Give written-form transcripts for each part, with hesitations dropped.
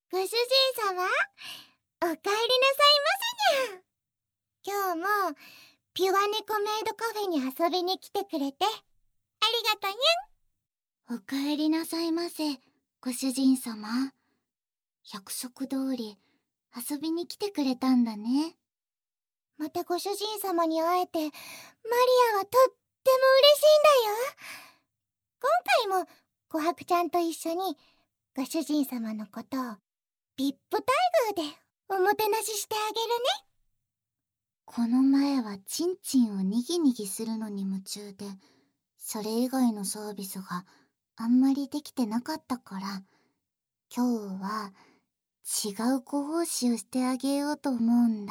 ご主人様、お帰りなさいませにゃ。今日もピュア猫メイドカフェに遊びに来てくれてありがとにゃん。お帰りなさいませ、ご主人様。約束通り遊びに来てくれたんだね。またご主人様に会えて、マリアはとっても嬉しいんだよ。今回も琥珀ちゃんと一緒にご主人様のことをビップ待遇でおもてなししてあげるね。この前はチンチンをにぎにぎするのに夢中で、それ以外のサービスがあんまりできてなかったから、今日は違うご奉仕をしてあげようと思うんだ。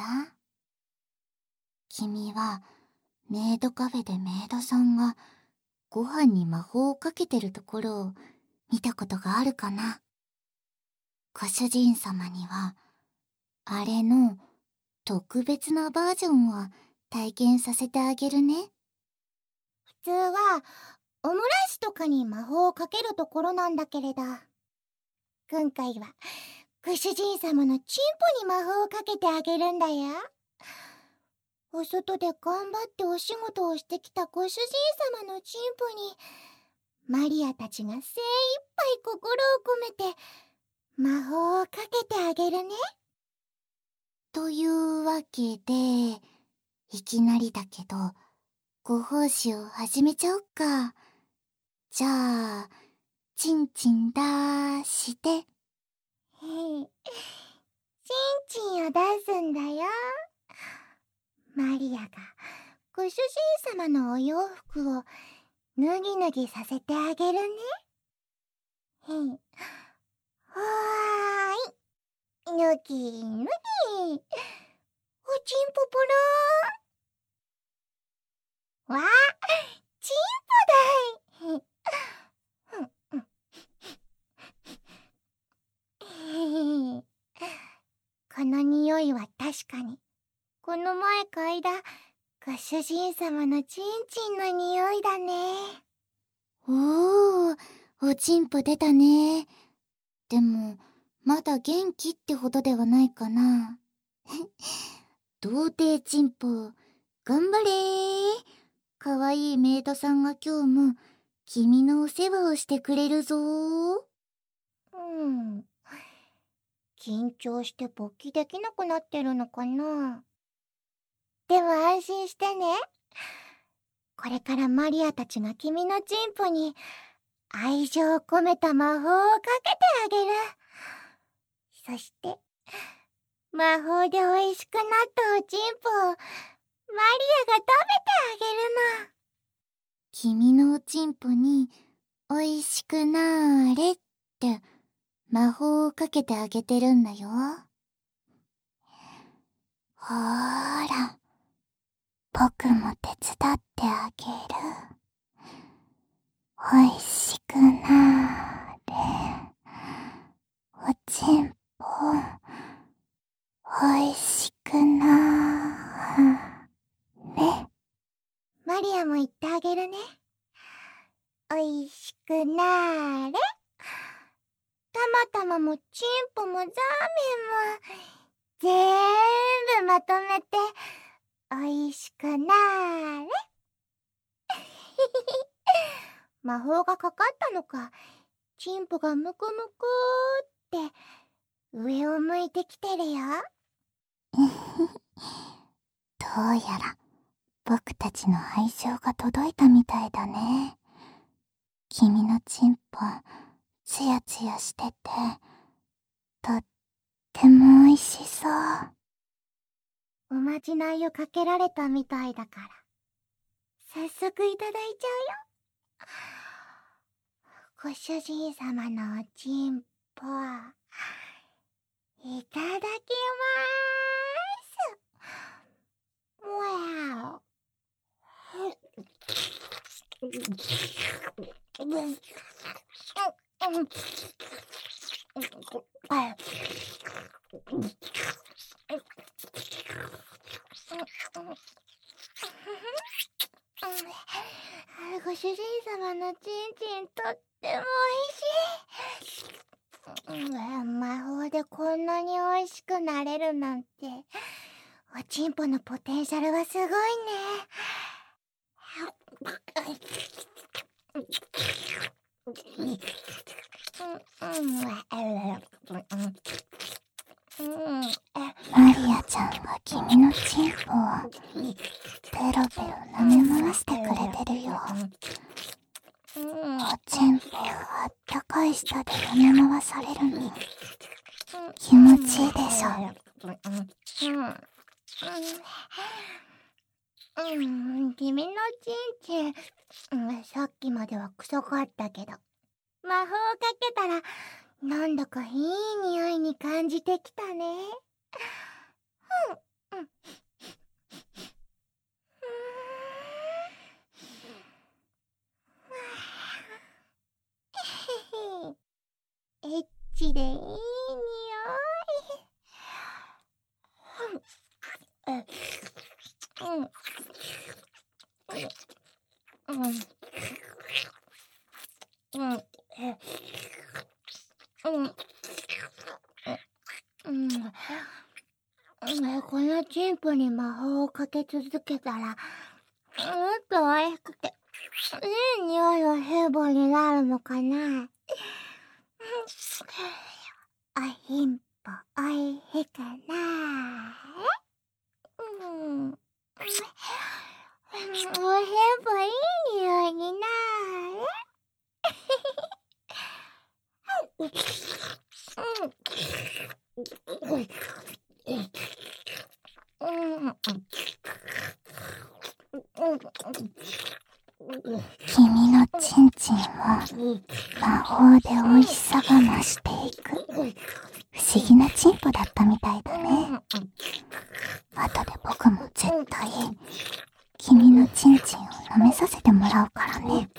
君はメイドカフェでメイドさんがご飯に魔法をかけてるところを見たことがあるかな。ご主人様にはあれの特別なバージョンを体験させてあげるね。普通はオムライスとかに魔法をかけるところなんだけれど、今回はご主人様のチンポに魔法をかけてあげるんだよ。お外で頑張ってお仕事をしてきたご主人様のチンポに、マリアたちが精一杯心を込めて魔法をかけてあげるね。というわけで、いきなりだけどご奉仕を始めちゃおっか。じゃあチンチン出して。チンチンを出すんだよ。マリアがご主人様のお洋服を脱ぎ脱ぎさせてあげるね。はーい、脱ぎ脱ぎ。おちんぽぽろーん。わあ、チンポだい。この匂いは確かにこの前嗅いだご主人様のチンチンの匂いだね。おー、おちんぽ出たね。でもまだ元気ってほどではないかな。童貞チンポ頑張れー。かわいいメイドさんが今日も君のお世話をしてくれるぞー。緊張して勃起できなくなってるのかな。でも安心してね。これからマリアたちが君のチンポに愛情を込めた魔法をかけてあげる。そして魔法で美味しくなったおちんぽをマリアが食べてあげるの。君のおちんぽに美味しくなーれって魔法をかけてあげてるんだよ。ほーら、僕も手伝ってあげる。美味しくなーれ。おちんぽ、美味しくなーれ。マリアも言ってあげるね。美味しくなーれ。たまたまもチンポもザーメンも全部まとめて美味しくなーれ。魔法がかかったのか、チンポがムクムクって上を向いてきてるよ。どうやら僕たちの愛情が届いたみたいだね。君のチンポツヤツヤしててとっても美味しそう。おまじないをかけられたみたいだから早速いただいちゃうよ。ご主人様のおちんぽいただきまーす。わご主人様のチンチンとっても美味しい。魔法でチンポのポテンシャルはすごいね。マリアちゃんは君のチンポをペロペロ舐め回してくれてるよ。おチンポをあったかい舌で舐め回されるの気持ちいいでしょ。君のチンチン、さっきまでは臭かったけど、魔法をかけたらなんだかいい匂いに感じてきたね。エッチでいい匂い。このチンポに魔法をかけ続けたら、もっと美味しくていい匂いの成分になるのかな。おひんぽおいしくなおひんぽいい匂いにな君のチンチンは魔法で美味しさが増していく不思議なチンポだったみたいだね。後で僕も絶対君のチンチンを舐めさせてもらうからね。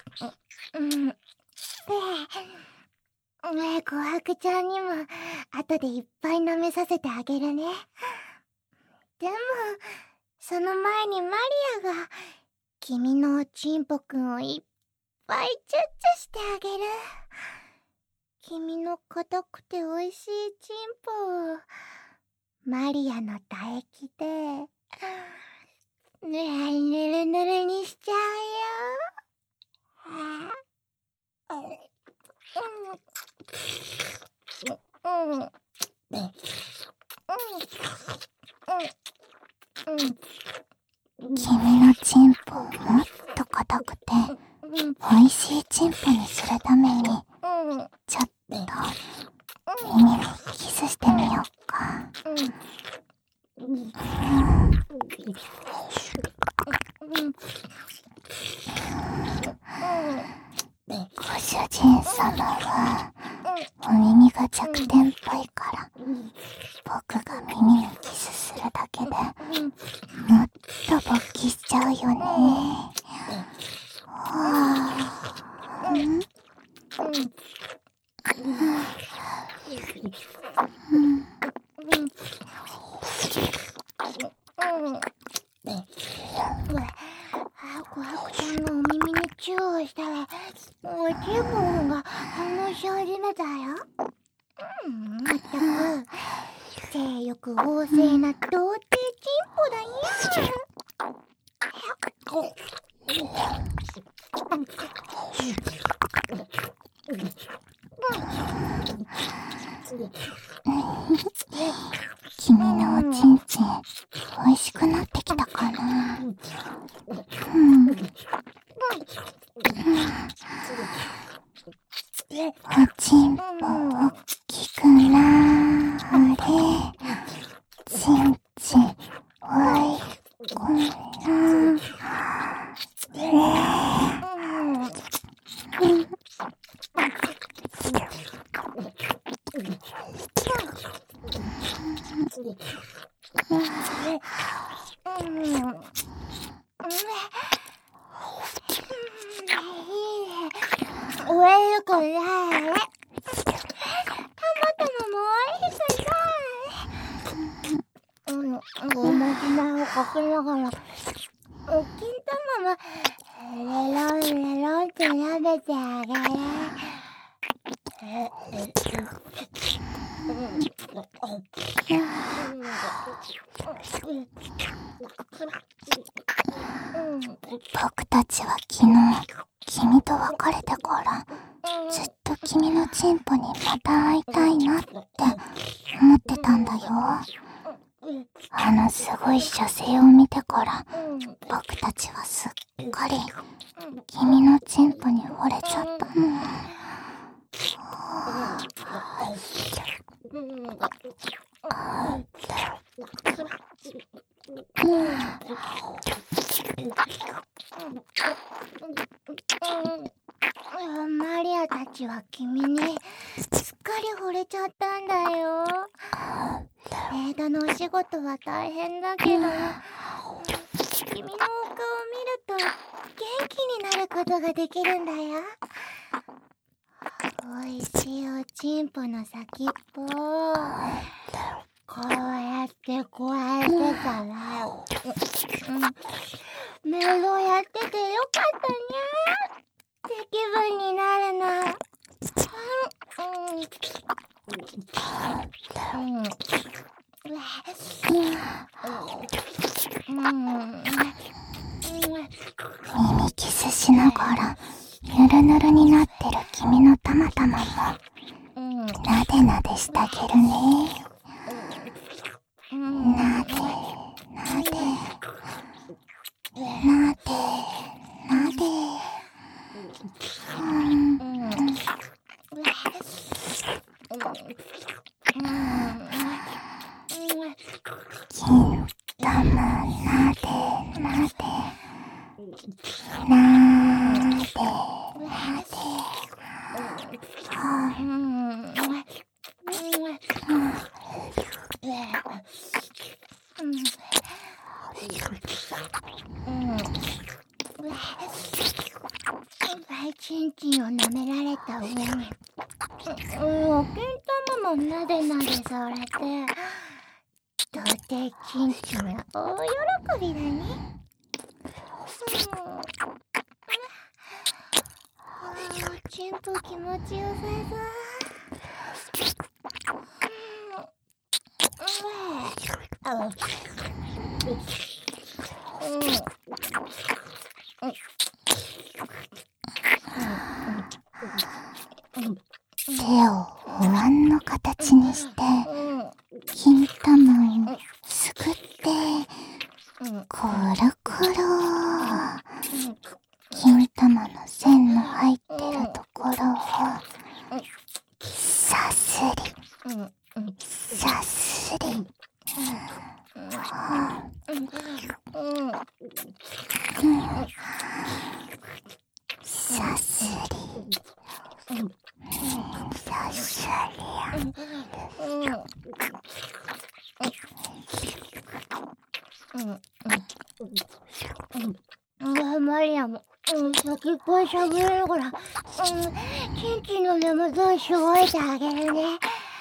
琥珀ちゃんにも後でいっぱい舐めさせてあげるね。でもその前にマリアが君のチンポくんをいっぱいチュッチュしてあげる。君の硬くて美味しいチンポをマリアの唾液でぬるぬるにしちゃうよ。君のチンポをもっと硬くて美味しいチンポにするためにちょっと耳にキスしてみようか。ご主人様はお耳が弱点っぽいから僕が耳にキスするだけでもっと勃起しちゃうよね。琥珀ちゃんのお耳にチューをしたらチンポが反応し始めたよ。まったく性欲旺盛な童貞チンポだよ。君のおちんちん美味しくなってきたかな。おちんぽおっきくなーれ。ちんちんおいこんなおいしくない。トマトのもおいしくない。おまじないをかけながらお金玉もレロンレロンって舐めてあげる。 僕たちは昨日君と別れてからずっと君のチンポにまた会いたいなって思ってたんだよ。すごい射精を見てから僕たちはすっかり君のチンポに惚れちゃったの。マリアたちは君にすっかり惚れちゃったんだよ。メイドのお仕事は大変だけど、君のお顔を見ると元気になることができるんだよ。おいしいおちんぽの先っぽをこうやってこうやってたら、メイドやっててよかったねって気分になるの。耳キスしながらぬるぬるになってる君のたまたまもなでなでしてあげるね。なでなでなでなで。金玉なでなでなでなで。チンチンを舐められた上にお金玉もなでなでされて、到底チンチンは大喜びだね。チンポ気持ちよさ手をお椀の形にして金玉をすくってコロコロ。金玉の線の入ってるところをさすりさすりさすりさすり。マリアも先っぽいしゃべれるから、チンチンの根元をしごいてあげるね。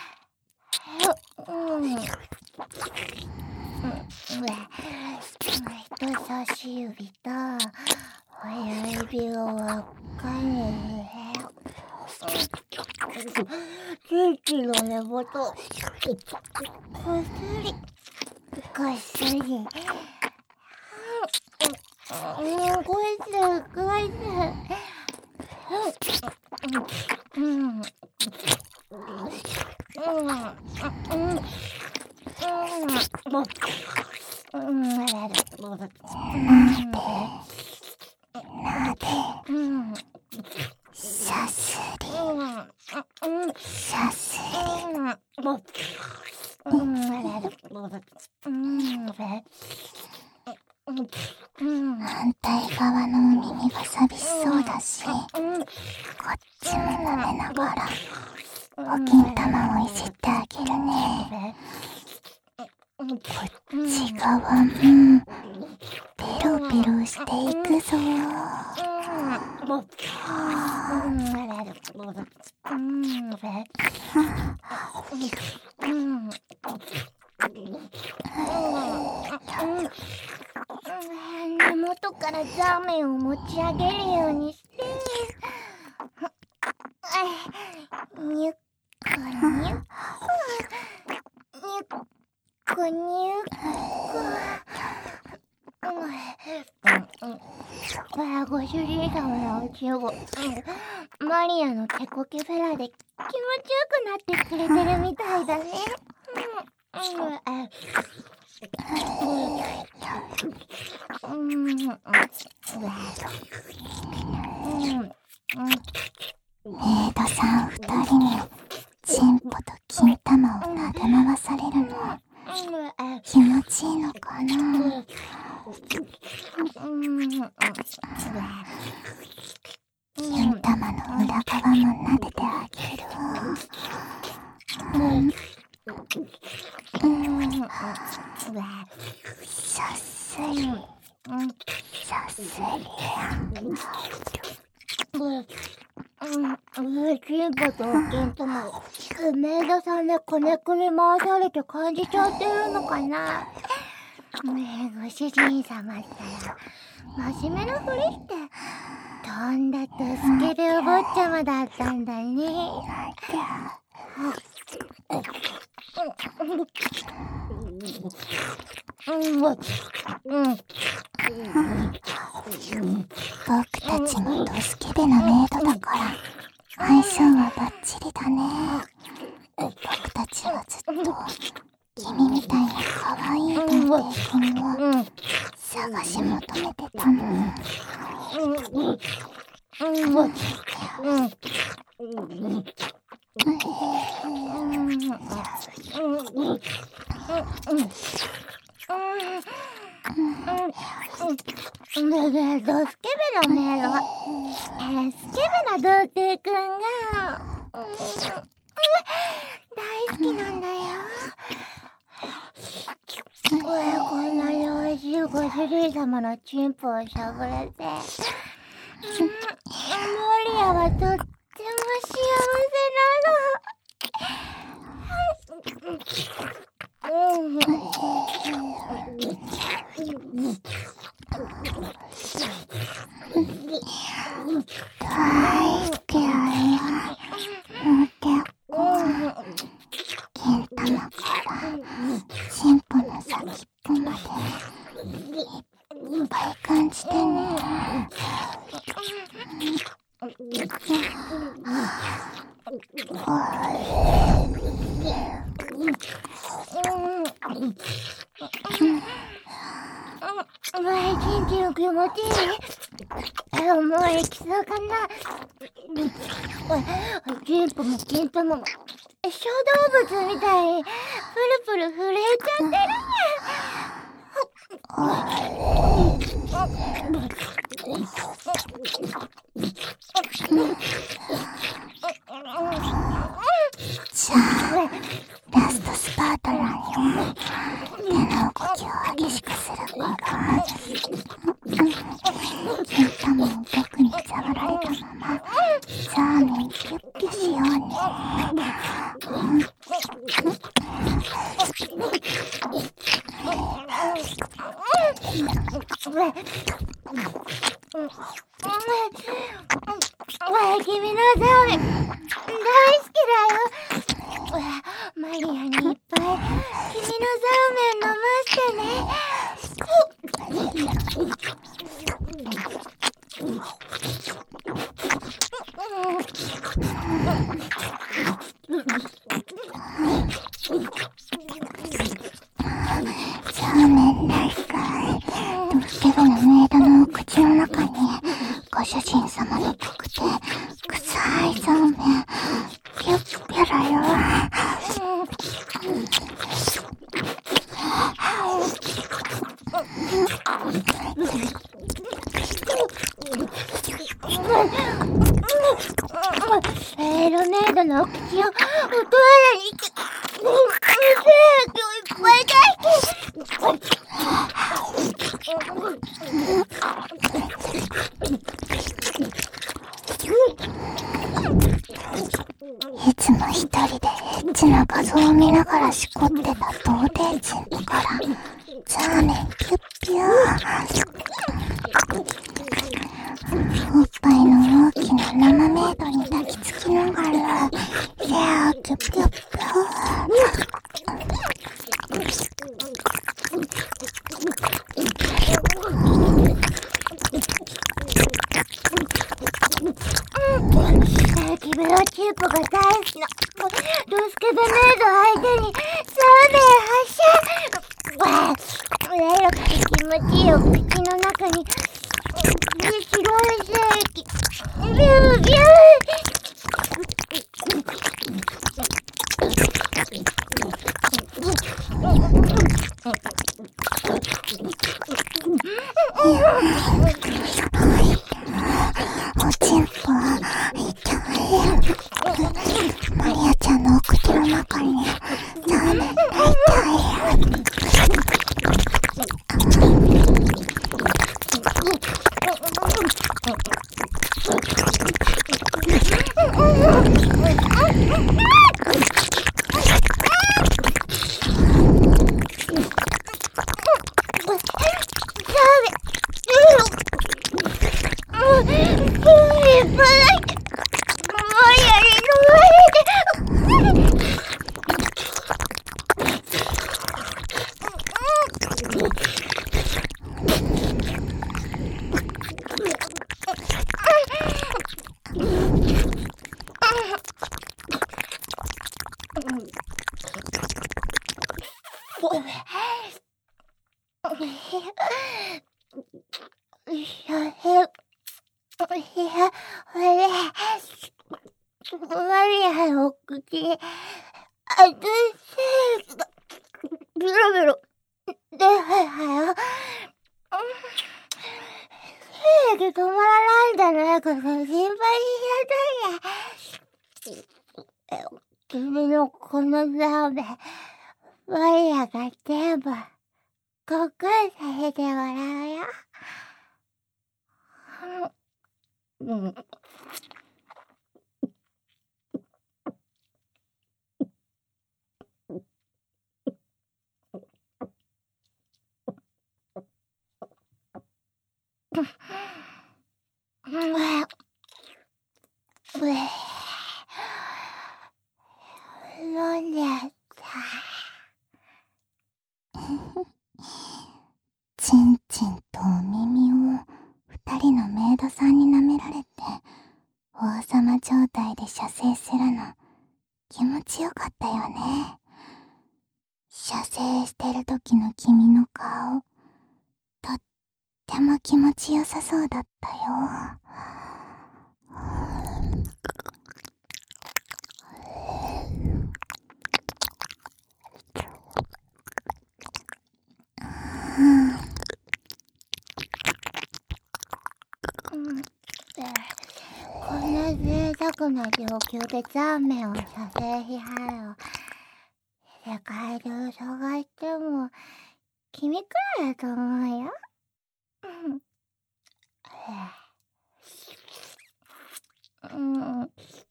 人差し指と親指を輪っかにチンチンの根元こすりこすりこいつこいなでさすりさすり。反対側のお耳が寂しそうだし、こっちも舐めながらお金玉をいじってあげるね。こっち側もペロペロしていくぞ。根元からザーメンを持ち上げるようにして、ニュッコニュッコニュッコニュッご主人様のうちを、マリアの手こけフェラで気持ちよくなってくれてるみたいだね。メイドさん2人にチンポと金玉を撫で回されるの気持ちいいのかな。金玉の裏側も撫でてあげる。さすりさすりチンポと金玉をメイドさんでこねくり回されて感じちゃってるのかな。ねえご主人様ったら真面目なふりしてとんだとスケベお坊ちゃまだったんだね。僕たちもドスケベなメイドだから相性はバッチリだね。僕たちはずっと君みたいな可愛い童貞君を探し求めてたの。ドスケベなメイドスケベな童貞くんが大好きなんだよ。こんなにおいしいご主人様のチンポをしゃぶれてマリアはとっても幸せなの。大好きだよ。もう結構金玉からチンポの先っぽまでいっぱい感じてね。チンチン気持ちいい。もう行きそうかな。チンポも金玉も小動物みたいにプルプル震えちゃってるじゃあラストスパートなんよ。手の動きを激しくするから金玉を僕に触られたままザーメンキュッキュしようね。君のザーメン大好きだよ。マリアにいっぱい君のザーメン飲ませてね。ザーメン大かい。ドスケベなメイドのお口の中にご主人様の濃くて臭いザーメンピュッピュだよ。メイドのお口をお手洗いにいっぱい大好き。いつも一人でエッチな画像を見ながらしこってた童貞チンポからザーメンピュッピュおっぱいの大きな生メイドに抱きつきながら手をキュッピュッピュザプが大好きなドスケベメイド相手にザーメン発射。偉くて気持ちいいよ。口の中に白い精液ビュービュー。おちんぽ痛い。マリアちゃんのお口の中にザーメンが痛い。マリアの口、ベロベロ出はよ。精液止まらないんじゃないかと心配しちゃったんや。君のこのザーメン、マリアが全部ごっくんさせてもらうよ。飲んじゃった。チンチンとお耳を二人のメイドさんに舐められて王様状態で射精するの気持ちよかったよね。射精してる時の君の顔、とっても気持ちよさそうだったよ。こんな贅沢な状況でザーメンを射精しはる。世界中探しても君くらいだと思うよ。おい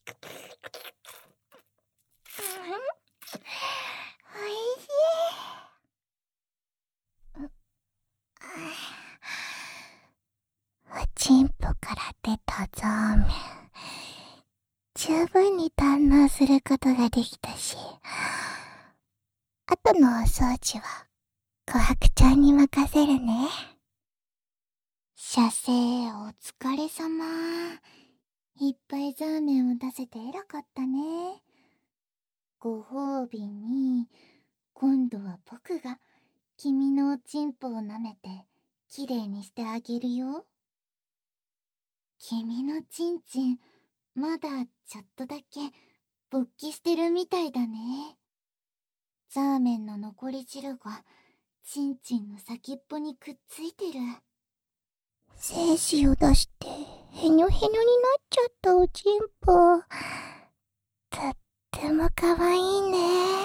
しい。おちんぽから出たザーメン、十分に堪能することができたし、あとのお掃除は琥珀ちゃんに任せるね。射精お疲れ様。いっぱいザーメンを出せて偉かったね。ご褒美に、今度は僕が君のおちんぽを舐めてきれいにしてあげるよ。君のちんちん、まだちょっとだけ勃起してるみたいだね。ザーメンの残り汁がちんちんの先っぽにくっついてる。精子を出してヘニョヘニョになっちゃったおちんぽ。とってもかわいいね。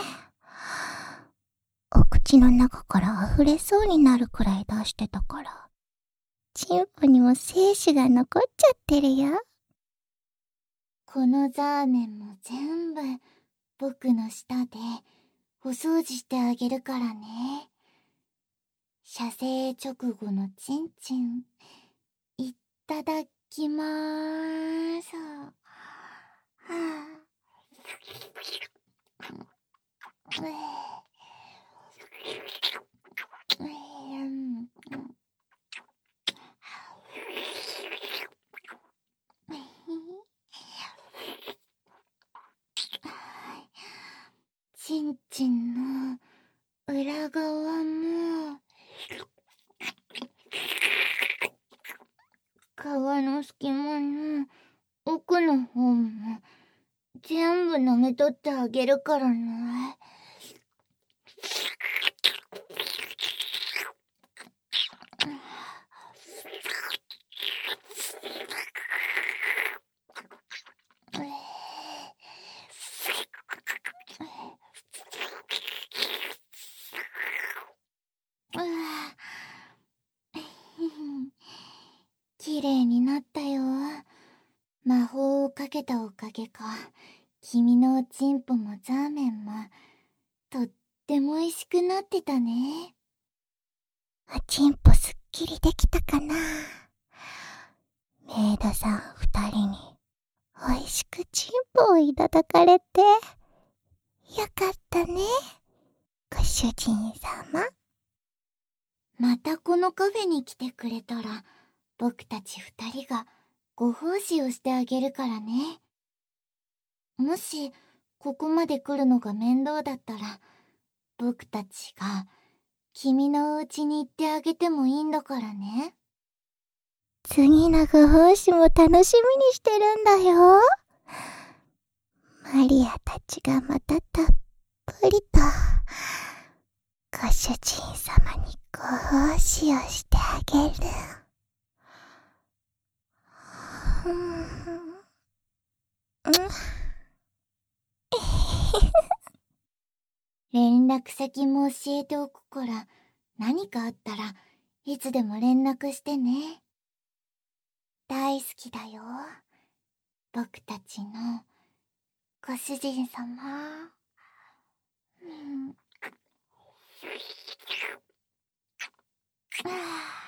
お口の中から溢れそうになるくらい出してたから、チンポにも精子が残っちゃってるよ。このザーメンも全部僕の舌でお掃除してあげるからね。射精直後のチンチン、いただきまーす。 ちんの裏側も、皮の隙間の奥の方も全部舐めとってあげるからな。綺麗になったよ。魔法をかけたおかげか、君のおちんぽもザーメンもとっても美味しくなってたね。おちんぽすっきりできたかな。メイドさん2人に美味しくちんぽをいただかれてよかったね、ご主人様。またこのカフェに来てくれたら、僕たち2人がご奉仕をしてあげるからね。もしここまで来るのが面倒だったら、僕たちが君のお家に行ってあげてもいいんだからね。次のご奉仕も楽しみにしてるんだよ。マリアたちがまたたっぷりとご主人様にご奉仕をしてあげる。連絡先も教えておくから、何かあったらいつでも連絡してね。大好きだよ、僕たちのご主人様。はあ